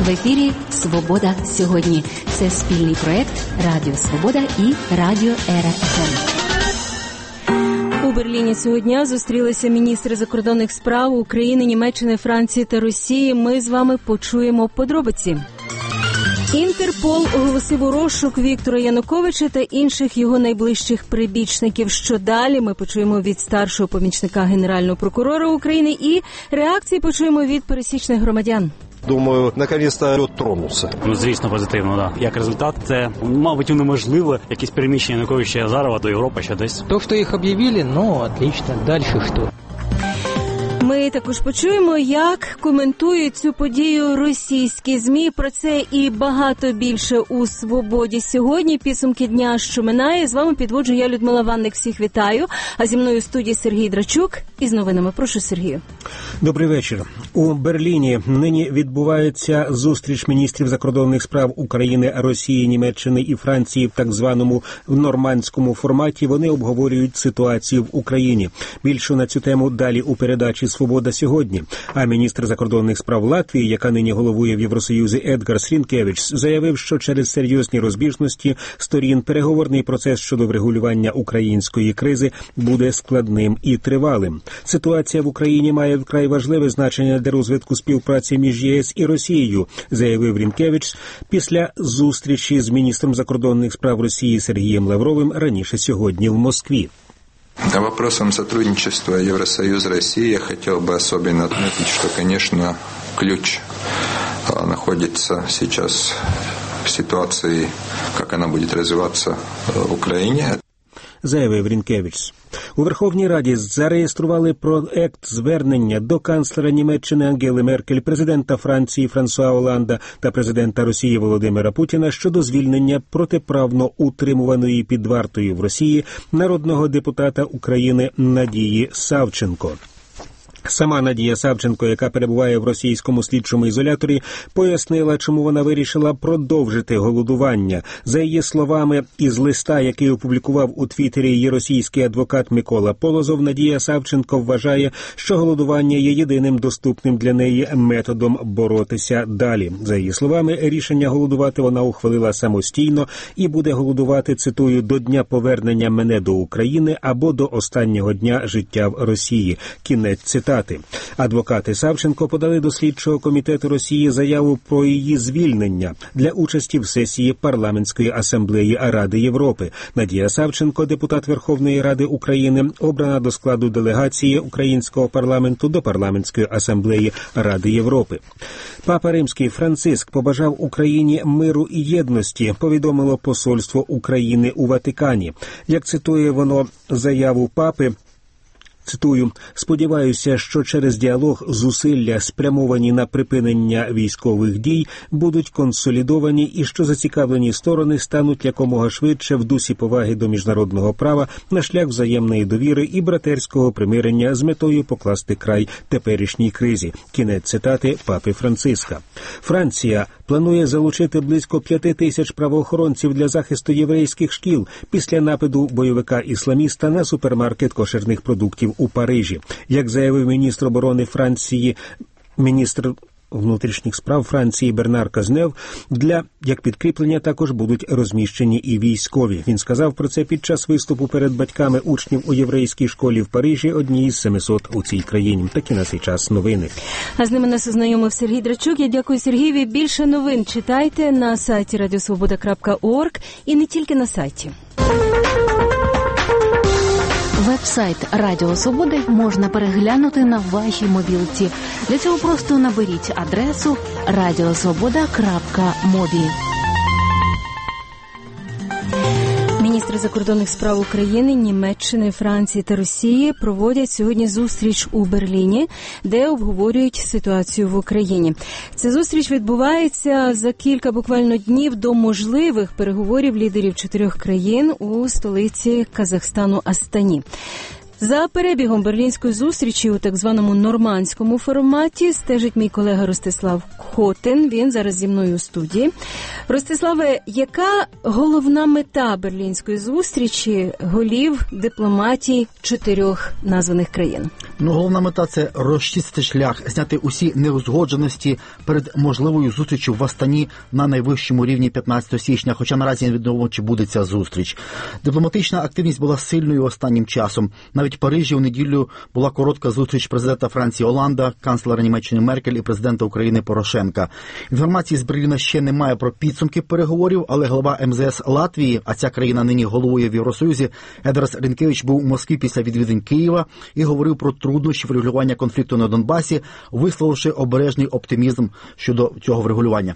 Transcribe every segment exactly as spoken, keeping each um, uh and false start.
В ефірі «Свобода сьогодні». Це спільний проект Радіо Свобода і Радіо Ера еф ем. У Берліні цього дня зустрілися міністри закордонних справ України, Німеччини, Франції та Росії. Ми з вами почуємо подробиці. Інтерпол оголосив у розшук Віктора Януковича та інших його найближчих прибічників. Що далі? Ми почуємо від старшого помічника Генерального прокурора України і реакції почуємо від пересічних громадян. Думаю, наконец-то лід тронувся. Ну, звісно, позитивно, так. Да. Як результат, це, мабуть, унеможливо якісь переміщення Януковича і Азарова до Європи ще десь. То, що їх об'явили, ну, отлично. Далі що? Ми також почуємо, як коментують цю подію російські ЗМІ. Про це і багато більше у «Свободі сьогодні». Підсумки дня, що минає. З вами підводжу я, Людмила Ванник. Всіх вітаю. А зі мною в студії Сергій Драчук. Із новинами. Прошу, Сергію. Добрий вечір. У Берліні нині відбувається зустріч міністрів закордонних справ України, Росії, Німеччини і Франції в так званому нормандському форматі. Вони обговорюють ситуацію в Україні. Більше на цю тему далі у передачі «Свобода сьогодні». А міністр закордонних справ Латвії, яка нині головує в Євросоюзі, Едгарс Рінкевич, заявив, що через серйозні розбіжності сторін переговорний процес щодо врегулювання української кризи буде складним і тривалим. Ситуація в Україні має вкрай важливе значення для розвитку співпраці між ЄС і Росією, заявив Рінкевич після зустрічі з міністром закордонних справ Росії Сергієм Лавровим раніше сьогодні в Москві. По вопросам сотрудничества Евросоюз-Россия я хотел бы особенно отметить, что, конечно, ключ находится сейчас в ситуации, как она будет развиваться в Украине. Заявив Рінкевич. У Верховній Раді зареєстрували проект звернення до канцлера Німеччини Ангели Меркель, президента Франції Франсуа Оланда та президента Росії Володимира Путіна щодо звільнення протиправно утримуваної під вартою в Росії народного депутата України Надії Савченко. Сама Надія Савченко, яка перебуває в російському слідчому ізоляторі, пояснила, чому вона вирішила продовжити голодування. За її словами, із листа, який опублікував у Твіттері її російський адвокат Микола Полозов, Надія Савченко вважає, що голодування є єдиним доступним для неї методом боротися далі. За її словами, рішення голодувати вона ухвалила самостійно і буде голодувати, цитую, до дня повернення мене до України або до останнього дня життя в Росії. Кінець цитати. Адвокати Савченко подали до слідчого комітету Росії заяву про її звільнення для участі в сесії парламентської асамблеї Ради Європи. Надія Савченко, депутат Верховної Ради України, обрана до складу делегації українського парламенту до парламентської асамблеї Ради Європи. Папа Римський Франциск побажав Україні миру і єдності, повідомило посольство України у Ватикані. Як цитує воно заяву папи, цитую, «Сподіваюся, що через діалог зусилля, спрямовані на припинення військових дій, будуть консолідовані і що зацікавлені сторони стануть якомога швидше в дусі поваги до міжнародного права на шлях взаємної довіри і братерського примирення з метою покласти край теперішній кризі». Кінець цитати папи Франциска. Франція планує залучити близько п'яти тисяч правоохоронців для захисту єврейських шкіл після нападу бойовика-ісламіста на супермаркет кошерних продуктів у Парижі. Як заявив міністр оборони Франції, міністр внутрішніх справ Франції Бернар Казнев, для, як підкріплення, також будуть розміщені і військові. Він сказав про це під час виступу перед батьками учнів у єврейській школі в Парижі, одній із семисот у цій країні. Такі на цей час новини. А з ними нас ознайомив Сергій Драчук. Я дякую Сергієві. Більше новин читайте на сайті радіосвобода крапка орг і не тільки на сайті. Веб-сайт Радіо Свободи можна переглянути на вашій мобілці. Для цього просто наберіть адресу радіосвобода крапка мобі. Міністри закордонних справ України, Німеччини, Франції та Росії проводять сьогодні зустріч у Берліні, де обговорюють ситуацію в Україні. Ця зустріч відбувається за кілька буквально днів до можливих переговорів лідерів чотирьох країн у столиці Казахстану Астані. За перебігом берлінської зустрічі у так званому нормандському форматі стежить мій колега Ростислав Хотин. Він зараз зі мною у студії. Ростиславе, яка головна мета берлінської зустрічі голів дипломатії чотирьох названих країн? Ну, головна мета – це розчистити шлях, зняти усі неузгодженості перед можливою зустрічю в Астані на найвищому рівні п'ятнадцятого січня, хоча наразі невідомо, чи буде ця зустріч. Дипломатична активність була сильною останнім часом. Навіть в Парижі у неділю була коротка зустріч президента Франції Оланда, канцлера Німеччини Меркель і президента України Порошенка. Інформації з Берліна ще немає про підсумки переговорів, але голова ем зе ес Латвії, а ця країна нині головує в Євросоюзі, Едгарс Рінкевич був у Москві після відвідин Києва і говорив про труднощі врегулювання конфлікту на Донбасі, висловивши обережний оптимізм щодо цього врегулювання.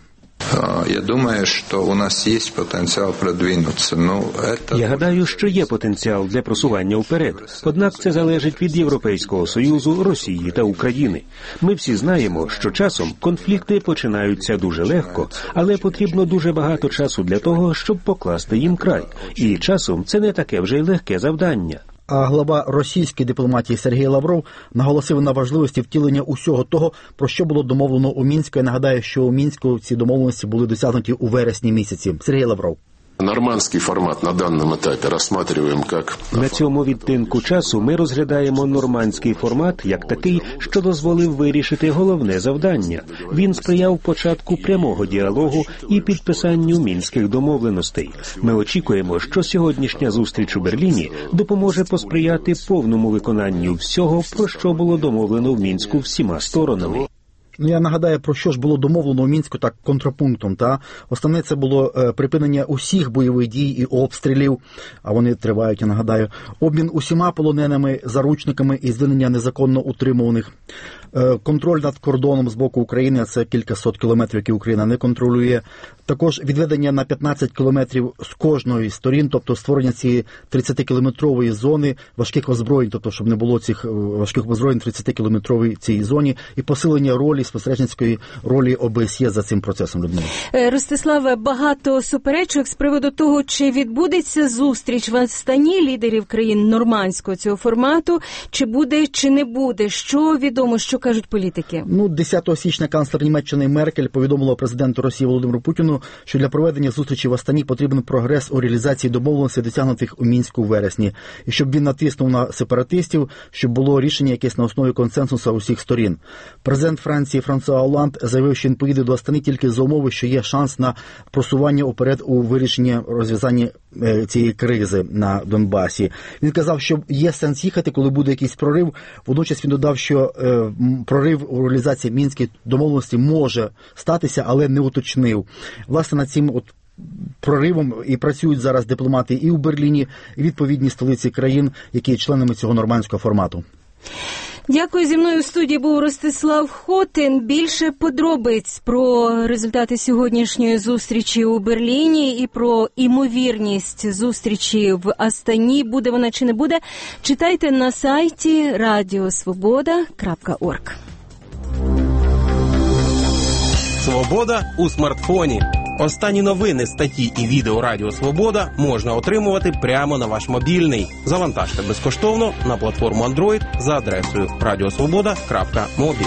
Я думаю, що у нас є потенціал продвинутися. Ну, это... Я гадаю, що є потенціал для просування вперед. Однак це залежить від Європейського Союзу, Росії та України. Ми всі знаємо, що часом конфлікти починаються дуже легко, але потрібно дуже багато часу для того, щоб покласти їм край. І часом це не таке вже й легке завдання. А глава російської дипломатії Сергій Лавров наголосив на важливості втілення усього того, про що було домовлено у Мінську. Я нагадаю, що у Мінську ці домовленості були досягнуті у вересні місяці. Сергій Лавров. Нормандський формат на даному етапі розглядаємо як... На цьому відтинку часу ми розглядаємо нормандський формат як такий, що дозволив вирішити головне завдання. Він сприяв початку прямого діалогу і підписанню мінських домовленостей. Ми очікуємо, що сьогоднішня зустріч у Берліні допоможе посприяти повному виконанню всього, про що було домовлено в Мінську всіма сторонами. Ну, я нагадаю, про що ж було домовлено у Мінську так контрапунктом. Та? Основне це було е, припинення усіх бойових дій і обстрілів, а вони тривають, я нагадаю, обмін усіма полоненими, заручниками і звільнення незаконно утримуваних, е, контроль над кордоном з боку України, а це кількасот кілометрів, які Україна не контролює, також відведення на п'ятнадцять кілометрів з кожної сторін, тобто створення цієї тридцятикілометрової зони важких озброєнь, тобто щоб не було цих важких озброєнь в тридцятикілометровій цій зоні, і посилення ролі, спостережницької ролі о бе ес є за цим процесом, Людмила. Ростиславе, багато суперечок з приводу того, чи відбудеться зустріч в Астані лідерів країн нормандського цього формату, чи буде, чи не буде. Що відомо, що кажуть політики? Ну, десятого січня канцлер Німеччини Меркель повідомила президенту Росії Володимиру Путіну, що для проведення зустрічі в Астані потрібен прогрес у реалізації домовленостей, досягнутих у Мінську в вересні, і щоб він натиснув на сепаратистів, щоб було рішення якесь на основі консенсусу усіх сторін. Президент Франції Франсуа Оланд заявив, що він поїде до Астани тільки за умови, що є шанс на просування уперед у вирішенні розв'язання цієї кризи на Донбасі. Він казав, що є сенс їхати, коли буде якийсь прорив. Водночас він додав, що е, прорив у реалізації мінських домовленостей може статися, але не уточнив. Власне, над цим от проривом і працюють зараз дипломати і у Берліні, і відповідні столиці країн, які є членами цього нормандського формату. Дякую. Зі мною в студії був Ростислав Хотин. Більше подробиць про результати сьогоднішньої зустрічі у Берліні і про імовірність зустрічі в Астані, буде вона чи не буде, читайте на сайті радіо свобода крапка орг. Свобода у смартфоні. Останні новини, статті і відео Радіо Свобода можна отримувати прямо на ваш мобільний. Завантажте безкоштовно на платформу Android за адресою радіосвобода крапка мобі.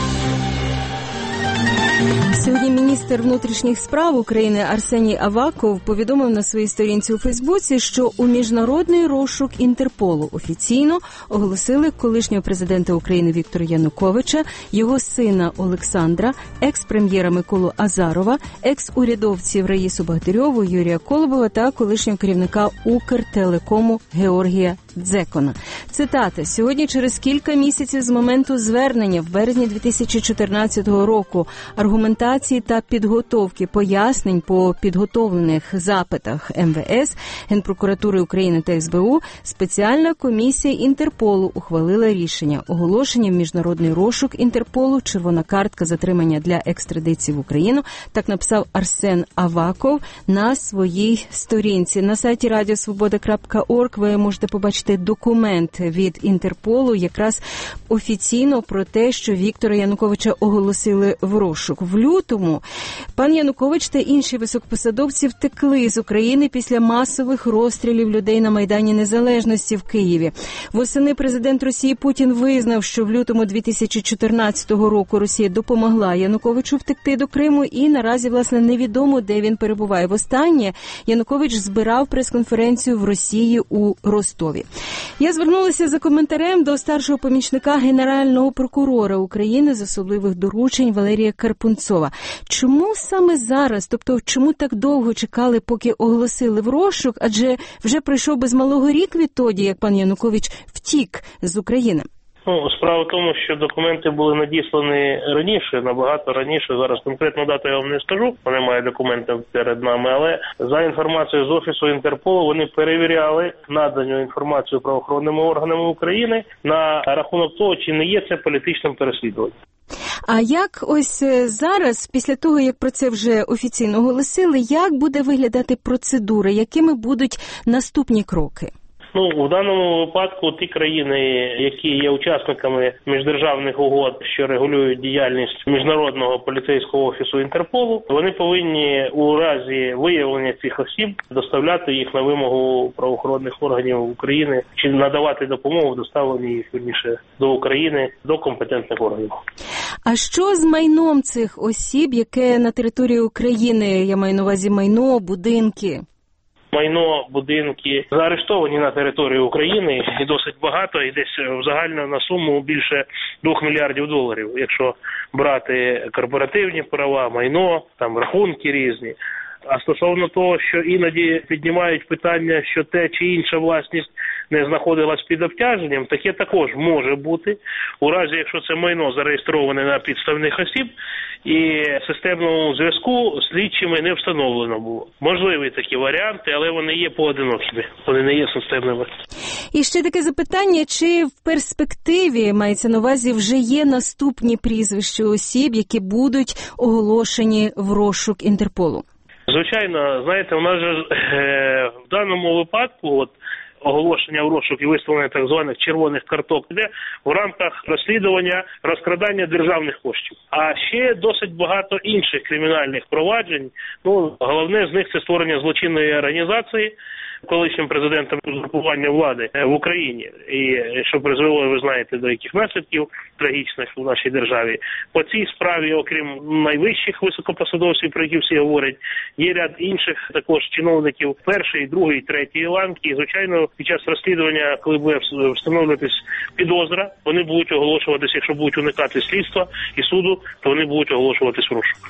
Сьогодні міністр внутрішніх справ України Арсеній Аваков повідомив на своїй сторінці у Фейсбуці, що у міжнародний розшук Інтерполу офіційно оголосили колишнього президента України Віктора Януковича, його сина Олександра, екс-прем'єра Миколу Азарова, екс-урядовців Раїсу Богатирьову, Юрія Колобова та колишнього керівника Укртелекому Георгія Дзекона. Цитата. «Сьогодні, через кілька місяців з моменту звернення в березні дві тисячі чотирнадцятого року, аргументації та підготовки пояснень по підготовлених запитах ем ве ес, Генпрокуратури України та ес бе у, спеціальна комісія Інтерполу ухвалила рішення. Оголошення в міжнародний розшук Інтерполу, червона картка затримання для екстрадиції в Україну», так написав Арсен Аваков на своїй сторінці. На сайті радіосвобода крапка орг ви можете побачити документ від Інтерполу якраз офіційно про те, що Віктора Януковича оголосили в розшук. розшук в лютому, пан Янукович та інші високопосадовці втекли з України після масових розстрілів людей на Майдані Незалежності в Києві. Восени президент Росії Путін визнав, що в лютому дві тисячі чотирнадцятого року Росія допомогла Януковичу втекти до Криму, і наразі, власне, невідомо, де він перебуває. Востаннє Янукович збирав прес-конференцію в Росії у Ростові. Я звернулася за коментарем до старшого помічника Генерального прокурора України з особливих доручень Валерія Карпунцова. Чому саме зараз, тобто чому так довго чекали, поки оголосили в розшук, адже вже пройшов без малого рік відтоді, як пан Янукович втік з України? Ну, справа в тому, що документи були надіслані раніше, набагато раніше. Зараз конкретну дату я вам не скажу, немає документів перед нами, але за інформацією з Офісу Інтерполу вони перевіряли надану інформацію правоохоронними органами України на рахунок того, чи не є це політичним переслідуванням. А як ось зараз, після того, як про це вже офіційно оголосили, як буде виглядати процедура, якими будуть наступні кроки? Ну, в даному випадку ті країни, які є учасниками міждержавних угод, що регулюють діяльність Міжнародного поліцейського офісу Інтерполу, вони повинні у разі виявлення цих осіб доставляти їх на вимогу правоохоронних органів України чи надавати допомогу в доставленні їх, вірніше, до України, до компетентних органів. А що з майном цих осіб, яке на території України, я маю на увазі майно, будинки? Майно, будинки заарештовані на території України і досить багато, і десь загально на суму більше двох мільярдів доларів, якщо брати корпоративні права, майно, там рахунки різні. А стосовно того, що іноді піднімають питання, що те чи інша власність не знаходилась під обтяженням, таке також може бути, у разі, якщо це майно зареєстроване на підставних осіб, і системного зв'язку з слідчими не встановлено було. Можливі такі варіанти, але вони є поодинокими, вони не є системними. І ще таке запитання, чи в перспективі, мається на увазі, вже є наступні прізвища осіб, які будуть оголошені в розшук Інтерполу? Звичайно, знаєте, у нас же е, в даному випадку, от, оголошення в розшук і виставлення так званих червоних карток йде в рамках розслідування розкрадання державних коштів. А ще досить багато інших кримінальних проваджень. Ну, головне з них це створення злочинної організації колишнім президентом узурпування влади в Україні. І що призвело, ви знаєте, до яких наслідків трагічних у нашій державі. По цій справі, окрім найвищих високопосадовців, про які всі говорять, є ряд інших також чиновників першої, другої, третьої ланки. І, звичайно, під час розслідування, коли буде встановлюватись підозра, вони будуть оголошуватись, якщо будуть уникати слідства і суду, то вони будуть оголошуватись в розшук.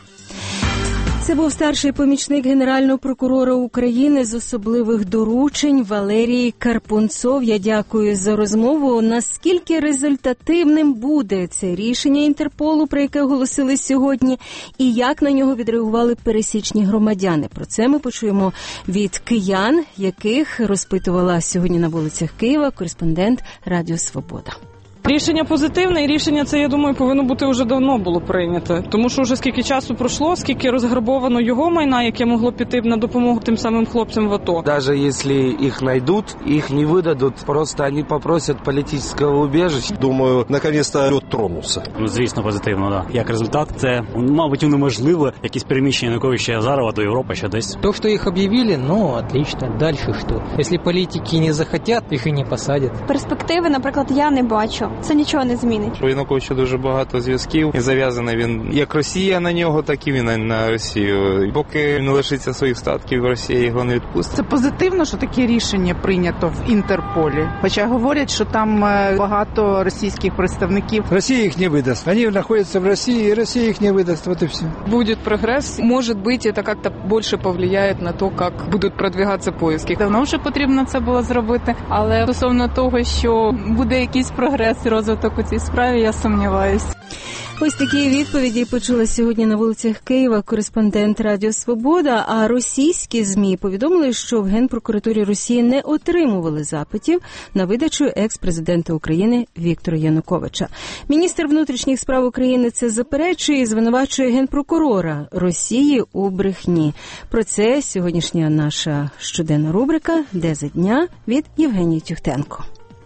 Це був старший помічник Генерального прокурора України з особливих доручень Валерій Карпунцов. Я дякую за розмову. Наскільки результативним буде це рішення Інтерполу, про яке оголосили сьогодні, і як на нього відреагували пересічні громадяни? Про це ми почуємо від киян, яких розпитувала сьогодні на вулицях Києва кореспондент Радіо Свобода. Рішення позитивне, і рішення це, я думаю, повинно бути вже давно було прийнято. Тому що вже скільки часу пройшло, скільки розграбовано його майна, яке могло піти на допомогу тим самим хлопцям в АТО. Даже если их найдут, их не выдадут, просто они попросят политического убежища. Думаю, наконец-то лед тронулся. Ну, звісно, позитивно, да. Як результат, це, мабуть, унеможливо якісь переміщення Януковича Азарова до Європи, ще десь. То, что их объявили, ну, отлично. Дальше что? Если политики не захотят, их и не посадят. Перспективи, наприклад, я не бачу. Це нічого не змінить. У Януковича дуже багато зв'язків, і зав'язаний він як Росія на нього, так і він на Росію. Поки він лишиться своїх статків, Росія його не відпустить. Це позитивно, що таке рішення прийнято в Інтерполі. Хоча говорять, що там багато російських представників. Росія їх не видасть. Вони знаходяться в Росії, і Росія їх не видасть. Вот і все. Будет прогресс. Может быть, это как-то больше повлияет на то, как будуть продвигатися поиски. Давно вже потрібно це було зробити, але стосовно того, що буде якийсь прогрес, розвиток у цій справі, я сумніваюся. Ось такі відповіді почула сьогодні на вулицях Києва кореспондент Радіо Свобода, а російські ЗМІ повідомили, що в Генпрокуратурі Росії не отримували запитів на видачу екс-президента України Віктора Януковича. Міністр внутрішніх справ України це заперечує і звинувачує Генпрокурора Росії у брехні. Про це сьогоднішня наша щоденна рубрика «Де за дня» від Євгенії Тюхтенко.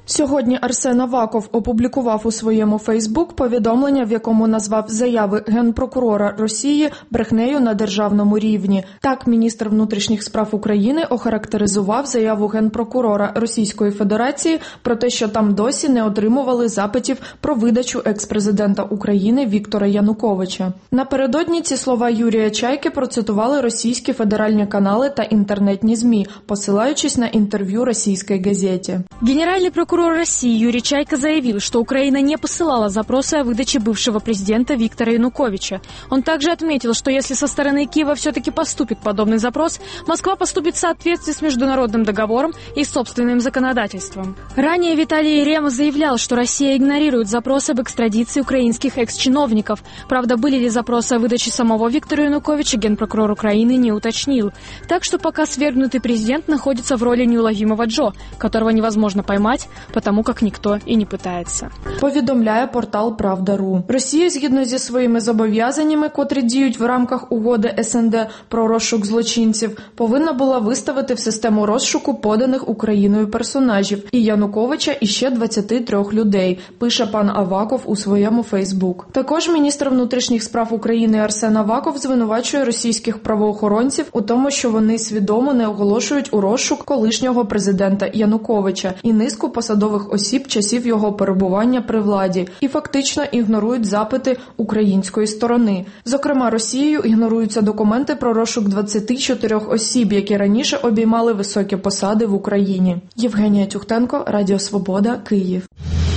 Сьогодні Арсен Аваков опублікував у своєму Фейсбук повідомлення, в якому назвав заяви генпрокурора Росії брехнею на державному рівні. Так, міністр внутрішніх справ України охарактеризував заяву генпрокурора Російської Федерації про те, що там досі не отримували запитів про видачу екс-президента України Віктора Януковича. Напередодні ці слова Юрія Чайки процитували російські федеральні канали та інтернетні ЗМІ, посилаючись на интервью «Российской газете». Генеральный прокурор России Юрий Чайка заявил, что Украина не посылала запросы о выдаче бывшего президента Виктора Януковича. Он также отметил, что если со стороны Киева все-таки поступит подобный запрос, Москва поступит в соответствии с международным договором и собственным законодательством. Ранее Виталий Рем заявлял, что Россия игнорирует запросы об экстрадиции украинских экс-чиновников. Правда, были ли запросы о выдаче самого Виктора Януковича, генпрокурор Украины не уточнил. Так что пока свергнутый президент находится в роли неуловимого Джо, которого невозможно поймать, потому как ніхто і не питається. Повідомляє портал «Правда.ру». Росія, згідно зі своїми зобов'язаннями, котрі діють в рамках угоди ес ен де про розшук злочинців, повинна була виставити в систему розшуку поданих Україною персонажів і Януковича, і ще двадцять три людей, пише пан Аваков у своєму Фейсбук. Також міністр внутрішніх справ України Арсен Аваков звинувачує російських правоохоронців у тому, що вони свідомо не оголошують у розшук колишнього президента Януковича і низку посадових осіб часів його перебування при владі і фактично ігнорують запити української сторони. Зокрема, Росією ігноруються документи про розшук двадцять чотири осіб, які раніше обіймали високі посади в Україні. Євгенія Тюхтенко, Радіо Свобода, Київ.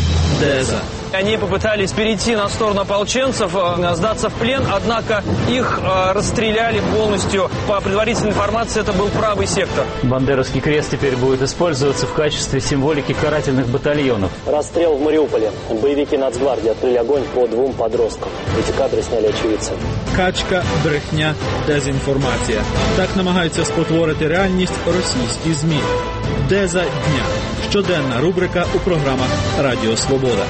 Деза. Они попытались перейти на сторону ополченцев, сдаться в плен, однако их э, расстреляли полностью. По предварительной информации, это был правый сектор. Бандеровский крест теперь будет использоваться в качестве символики карательных батальонов. Расстрел в Мариуполе. Боевики Нацгвардии открыли огонь по двум подросткам. Эти кадры сняли очевидцы. Качка, брехня, дезінформація. Так намагаються спотворити реальність російські ЗМІ. Деза дня. Щоденна рубрика у програмах Радіо Свобода.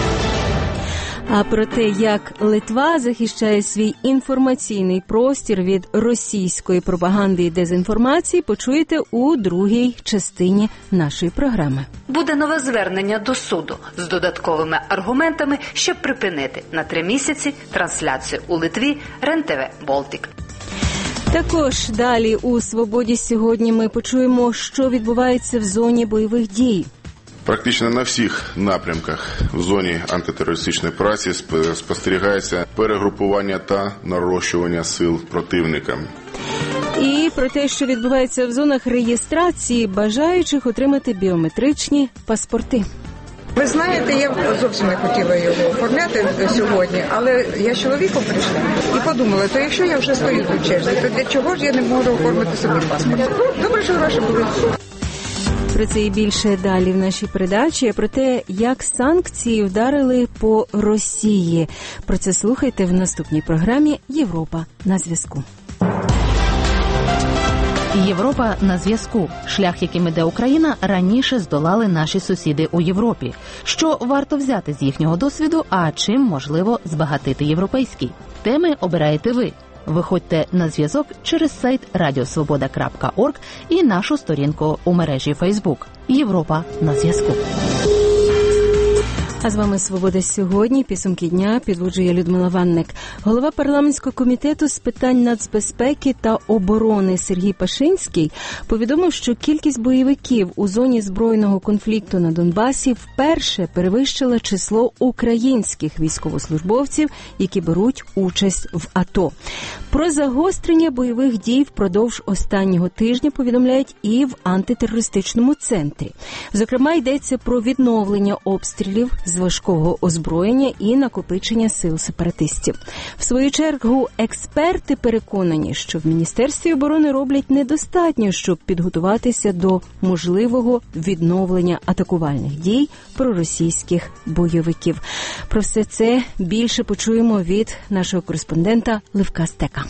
А про те, як Литва захищає свій інформаційний простір від російської пропаганди і дезінформації, почуєте у другій частині нашої програми. Буде нове звернення до суду з додатковими аргументами, щоб припинити на три місяці трансляцію у Литві РЕН-ТВ «Болтик». Також далі у «Свободі» сьогодні ми почуємо, що відбувається в зоні бойових дій. Практично на всіх напрямках в зоні антитерористичної праці спостерігається перегрупування та нарощування сил противника. І про те, що відбувається в зонах реєстрації бажаючих отримати біометричні паспорти. Ви знаєте, я зовсім не хотіла його оформляти сьогодні, але я з чоловіком прийшла і подумала, то якщо я вже стою в черзі, то для чого ж я не можу оформити собі паспорт? Добре, що гроші були. Про це і більше далі в нашій передачі. Про те, як санкції вдарили по Росії. Про це слухайте в наступній програмі «Європа на зв'язку». Європа на зв'язку. Шлях, яким іде Україна, раніше здолали наші сусіди у Європі. Що варто взяти з їхнього досвіду, а чим можливо збагатити європейський? Теми обираєте ви. Виходьте на зв'язок через сайт радіосвобода крапка орг і нашу сторінку у мережі Фейсбук. Європа на зв'язку. А з вами «Свобода сьогодні». Підсумки дня підводжує Людмила Ванник. Голова парламентського комітету з питань нацбезпеки та оборони Сергій Пашинський повідомив, що кількість бойовиків у зоні збройного конфлікту на Донбасі вперше перевищила число українських військовослужбовців, які беруть участь в АТО. Про загострення бойових дій впродовж останнього тижня повідомляють і в антитерористичному центрі. Зокрема, йдеться про відновлення обстрілів з важкого озброєння і накопичення сил сепаратистів. В свою чергу, експерти переконані, що в Міністерстві оборони роблять недостатньо, щоб підготуватися до можливого відновлення атакувальних дій проросійських бойовиків. Про все це більше почуємо від нашого кореспондента Левка Стека.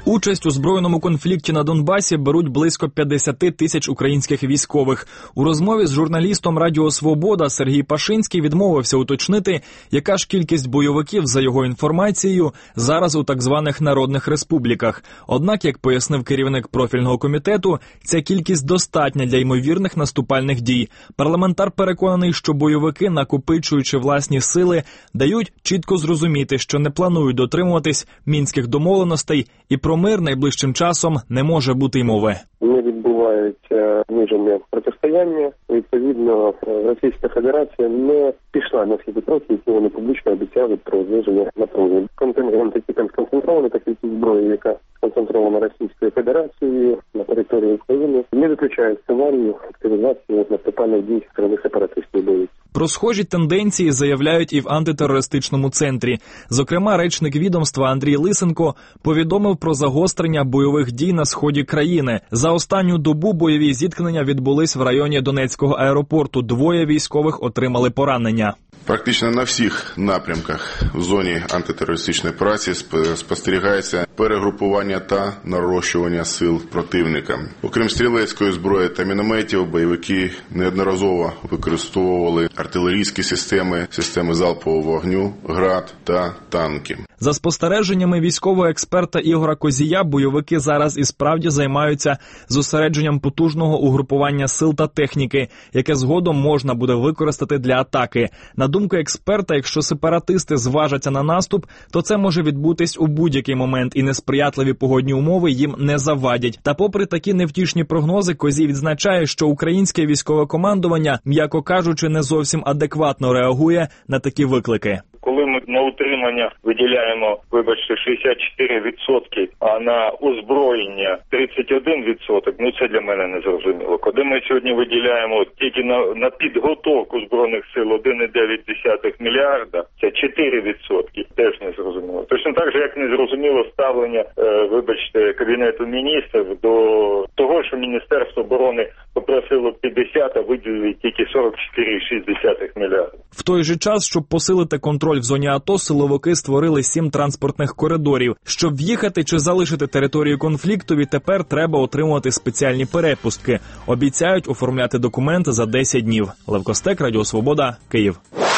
Участь у збройному конфлікті на Донбасі беруть близько п'ятдесят тисяч українських військових. У розмові з журналістом Радіо Свобода Сергій Пашинський відмовився уточнити, яка ж кількість бойовиків, за його інформацією, зараз у так званих народних республіках. Однак, як пояснив керівник профільного комітету, ця кількість достатня для ймовірних наступальних дій. Парламентар переконаний, що бойовики, накопичуючи власні сили, дають чітко зрозуміти, що не планують дотримуватись мінських домовленостей і про мир найближчим часом не може бути й мови. Не відбуваються міжнародні протистояння. Відповідно, Російська Федерація не пішла на всі ті кроки, які вони публічно обіцяли про зниження напруження. Контингент, який там сконцентрований, та кількість зброї, яка сконцентрована Російською Федерацією на території України, не виключає сценарію активізації наступальних дій сторони сепаратистів бойовиків. Про схожі тенденції заявляють і в антитерористичному центрі. Зокрема, речник відомства Андрій Лисенко повідомив про загострення бойових дій на сході країни. За останню добу бойові зіткнення відбулись в районі Донецького аеропорту. Двоє військових отримали поранення. Практично на всіх напрямках в зоні антитерористичної праці спостерігається перегрупування та нарощування сил противника. Окрім стрілецької зброї та мінометів, бойовики неодноразово використовували артилерійські системи, системи залпового вогню, град та танки. За спостереженнями військового експерта Ігора Козія, бойовики зараз і справді займаються зосередженням потужного угрупування сил та техніки, яке згодом можна буде використати для атаки. На думку експерта, якщо сепаратисти зважаться на наступ, то це може відбутись у будь-який момент, і несприятливі погодні умови їм не завадять. Та попри такі невтішні прогнози, Козій відзначає, що українське військове командування, м'яко кажучи, не зовсім адекватно реагує на такі виклики. Коли ми на утримання виділяємо, вибачте, шістдесят чотири відсотки, а на озброєння тридцять один відсоток, ну це для мене не зрозуміло. Коли ми сьогодні виділяємо тільки на, на підготовку Збройних сил один цілих дев'ять десятих мільярда, це чотири відсотки, теж не зрозуміло. Точно так же, як не зрозуміло ставлення, е, вибачте, Кабінету міністрів до того, що Міністерство оборони попросило п'ятдесят, а виділили тільки сорок чотири цілих шість десятих мільярда. В той же час, щоб посилити контроль в зоні АТО, силовики створили сім транспортних коридорів. Щоб в'їхати чи залишити територію конфлікту, відтепер треба отримувати спеціальні перепустки. Обіцяють оформляти документи за десять днів. Лев Костек, Радіо Свобода, Київ.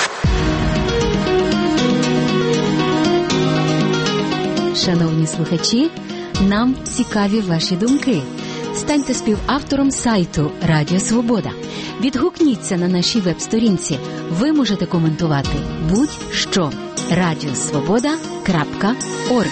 Шановні слухачі, нам цікаві ваші думки. Станьте співавтором сайту Радіо Свобода. Відгукніться на нашій веб-сторінці. Ви можете коментувати будь-що. радіосвобода крапка орг.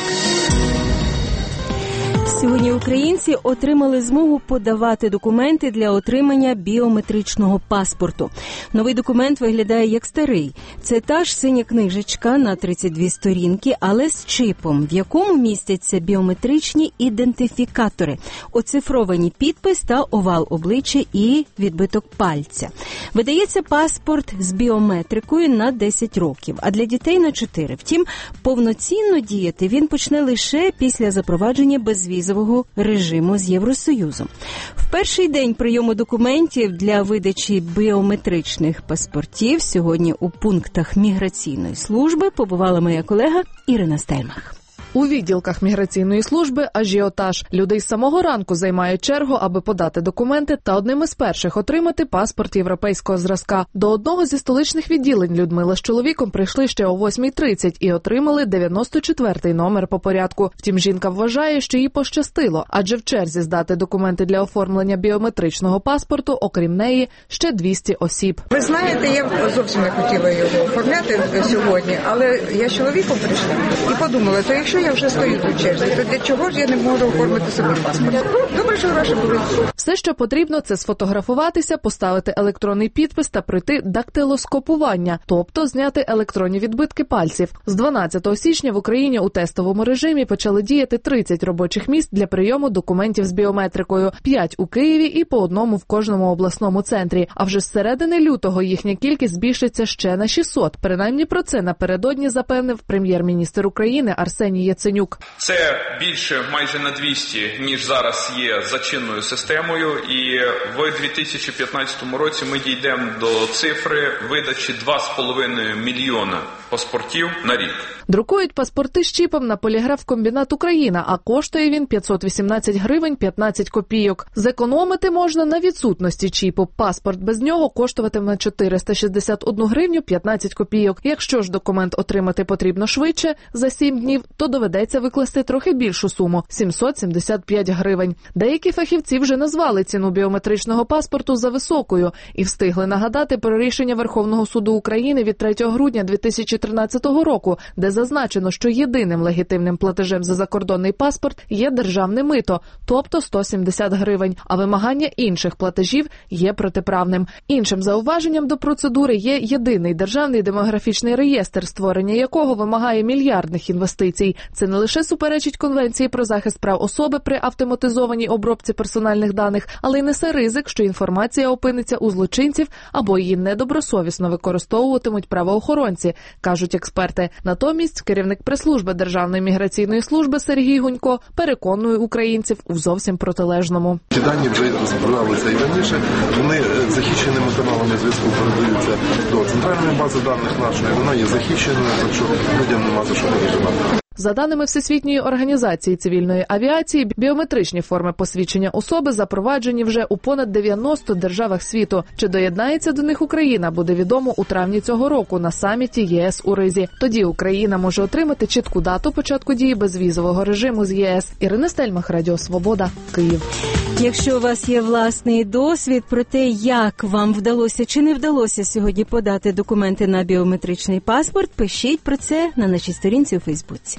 Сьогодні українці отримали змогу подавати документи для отримання біометричного паспорту. Новий документ виглядає як старий. Це та ж синя книжечка на тридцять дві сторінки, але з чипом, в якому містяться біометричні ідентифікатори, оцифровані підпис та овал обличчя і відбиток пальця. Видається паспорт з біометрикою на десять років, а для дітей на чотири. Втім, повноцінно діяти він почне лише після запровадження безвізового режиму з Євросоюзом. В перший день прийому документів для видачі біометричних паспортів сьогодні у пунктах міграційної служби побувала моя колега Ірина Стельмах. У відділках міграційної служби ажіотаж. Люди з самого ранку займають чергу, аби подати документи та одним із перших отримати паспорт європейського зразка. До одного зі столичних відділень Людмила з чоловіком прийшли ще о восьмій тридцять і отримали дев'яносто четвертий номер по порядку. Втім, жінка вважає, що їй пощастило, адже в черзі здати документи для оформлення біометричного паспорту, окрім неї, ще двісті осіб. Ви знаєте, я зовсім не хотіла його оформляти сьогодні, але я з чоловіком прийшла і подумала, то якщо я вже стою в черзі, то для чого ж я не можу оформити собі паспорт? Добре, що гроші були. Все, що потрібно, це сфотографуватися, поставити електронний підпис та пройти дактилоскопування, тобто зняти електронні відбитки пальців. З дванадцятого січня в Україні у тестовому режимі почали діяти тридцять робочих місць для прийому документів з біометрикою, п'ять у Києві і по одному в кожному обласному центрі. А вже з середини лютого їхня кількість збільшиться ще на шістсот. Принаймні про це напередодні запевнив прем'єр-міністр України Арсеній Яценюк. Це більше майже на двісті, ніж зараз є за чинною системою, і в дві тисячі п'ятнадцятому році ми дійдемо до цифри видачі два з половиною мільйона паспортів на рік. Друкують паспорти з чіпом на поліграф-комбінат «Україна», а коштує він п'ятсот вісімнадцять гривень п'ятнадцять копійок. Зекономити можна на відсутності чіпу. Паспорт без нього коштуватиме чотириста шістдесят одну гривню п'ятнадцять копійок. Якщо ж документ отримати потрібно швидше, за сім днів, то доведеться викласти трохи більшу суму – сімсот сімдесят п'ять гривень. Деякі фахівці вже назвали ціну біометричного паспорту за високою і встигли нагадати про рішення Верховного суду України від третього грудня дві тисячі тринадцятого року, де зазначено, що єдиним легітимним платежем за закордонний паспорт є державне мито, тобто сто сімдесят гривень, а вимагання інших платежів є протиправним. Іншим зауваженням до процедури є єдиний державний демографічний реєстр, створення якого вимагає мільярдних інвестицій. Це не лише суперечить Конвенції про захист прав особи при автоматизованій обробці персональних даних, але й несе ризик, що інформація опиниться у злочинців або її недобросовісно використовуватимуть правоохоронці, кажуть експерти. Натомість керівник прес-служби Державної міграційної служби Сергій Гунько переконує українців у зовсім протилежному. Ці дані вже збиралися і раніше, вони захищеними каналами зв'язку передаються до центральної бази даних нашої, вона є захищеною, так що людям нема за що переживати. За даними Всесвітньої організації цивільної авіації, біометричні форми посвідчення особи запроваджені вже у понад дев'яноста державах світу. Чи доєднається до них Україна, буде відомо у травні цього року на саміті ЄС у Ризі. Тоді Україна може отримати чітку дату початку дії безвізового режиму з ЄС. Ірина Стельмах, Радіо Свобода, Київ. Якщо у вас є власний досвід про те, як вам вдалося чи не вдалося сьогодні подати документи на біометричний паспорт, пишіть про це на нашій сторінці у Фейсбуці.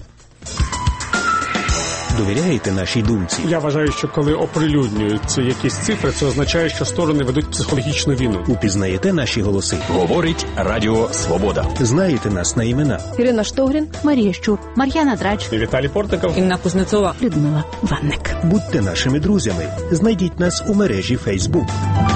Довіряєте нашій думці? Я вважаю, що коли оприлюднюються якісь цифри, це означає, що сторони ведуть психологічну війну. Упізнаєте наші голоси? Говорить Радіо Свобода. Знаєте нас на імена? Ірина Штогрін, Марія Щур, Мар'яна Драч, Віталій Портников, Інна Кузнецова, Людмила Ванник. Будьте нашими друзями. Знайдіть нас у мережі Фейсбук.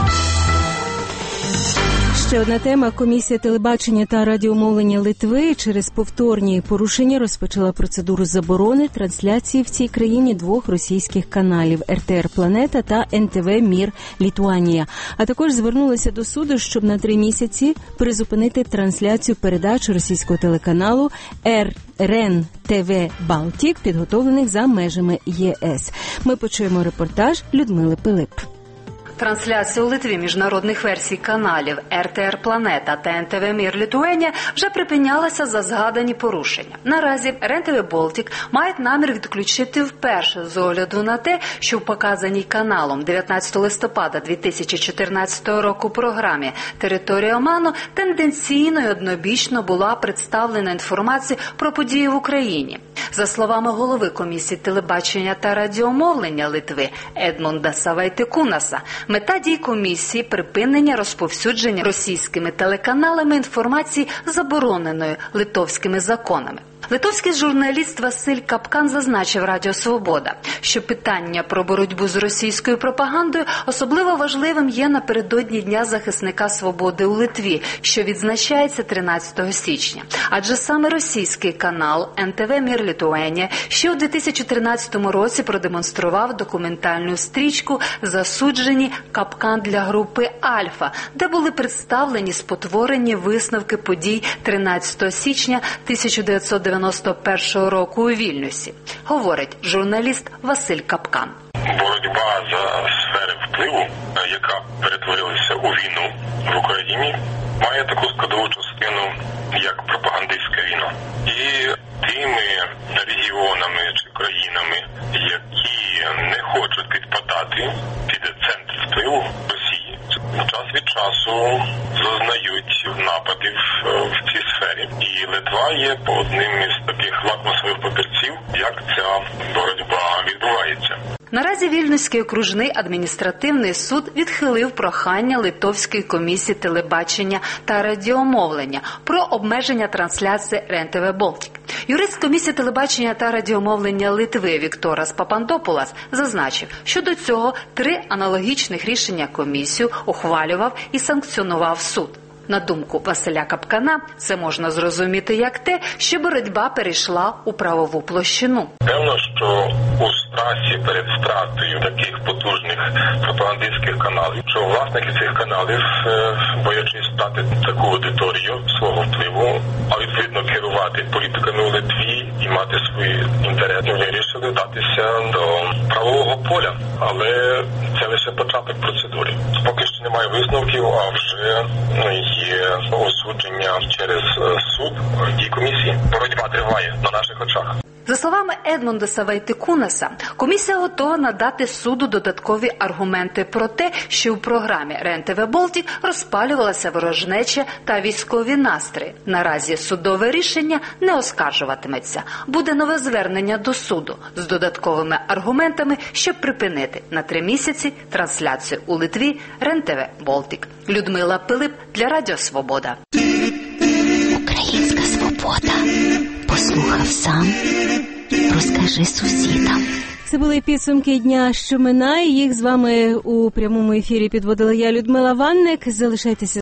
Ще одна тема. Комісія телебачення та радіомовлення Литви через повторні порушення розпочала процедуру заборони трансляції в цій країні двох російських каналів – ер те ер Планета та ен те ве Мір Літуанія. А також звернулася до суду, щоб на три місяці призупинити трансляцію передач російського телеканалу ер ен те ве Балтік, підготовлених за межами ЄС. Ми почуємо репортаж Людмили Пилип. Трансляція у Литві міжнародних версій каналів ер те ер Планета та ен те ве Мір Літуанія вже припинялася за згадані порушення. Наразі ер ен те ве Балтік мають намір відключити вперше з огляду на те, що в показаній каналом дев'ятнадцятого листопада дві тисячі чотирнадцятого року програмі «Територія Оману» тенденційно і однобічно була представлена інформація про події в Україні. За словами голови Комісії телебачення та радіомовлення Литви Едмунда Савайтикунаса, мета дій комісії – припинення розповсюдження російськими телеканалами інформації, забороненої литовськими законами. Литовський журналіст Василь Капкан зазначив Радіо Свобода, що питання про боротьбу з російською пропагандою особливо важливим є напередодні Дня захисника свободи у Литві, що відзначається тринадцятого січня. Адже саме російський канал ен те ве Мір Літуанія ще у дві тисячі тринадцятому році продемонстрував документальну стрічку «Засуджені. Капкан для групи Альфа», де були представлені спотворені висновки подій тринадцятого січня тисяча дев'ятсот дев'яносто першого року у Вільнюсі, говорить журналіст Василь Капкан. Боротьба за сфери впливу, яка перетворилася у війну в Україні, має таку складову частину, як пропагандистська війна. І тими регіонами чи країнами, які не хочуть підпадати під центр впливу Росії, час від часу зазнають нападів в цій сфері. І Литва є одним із таких лакмусових папірців, як ця боротьба відбувається. Наразі Вільнюський окружний адміністративний суд відхилив прохання Литовської комісії телебачення та радіомовлення про обмеження трансляції ен те ве Балтік. Юрист комісії телебачення та радіомовлення Литви Вікторас Папандопулас зазначив, що до цього три аналогічних рішення комісію ухвалював і санкціонував суд. На думку Василя Капкана, це можна зрозуміти як те, що боротьба перейшла у правову площину. Певно, що у страсі перед втратою таких потужних пропагандистських каналів що власники цих каналів, боячись стати таку аудиторію свого впливу, а відповідно керувати політиками у Литві і мати свої інтереси, вирішили вдатися до правового поля. Але це лише початок процедури. Поки що немає висновків, а вже є осудження через суд і комісії. Боротьба триває на наших очах. За словами Едмундаса Вайтикунаса, комісія готова надати суду додаткові аргументи про те, що в програмі РЕН-ТВ Болтік розпалювалася ворожнеча та військові настрої. Наразі судове рішення не оскаржуватиметься. Буде нове звернення до суду з додатковими аргументами, щоб припинити на три місяці трансляцію у Литві РЕН-ТВ Болтік. Людмила Пилип для Радіо Свобода. Українська свобода. Послухав сам, розкажи сусідам. Це були підсумки дня, що минає. Їх з вами у прямому ефірі підводила я, Людмила Ванник. Залишайтеся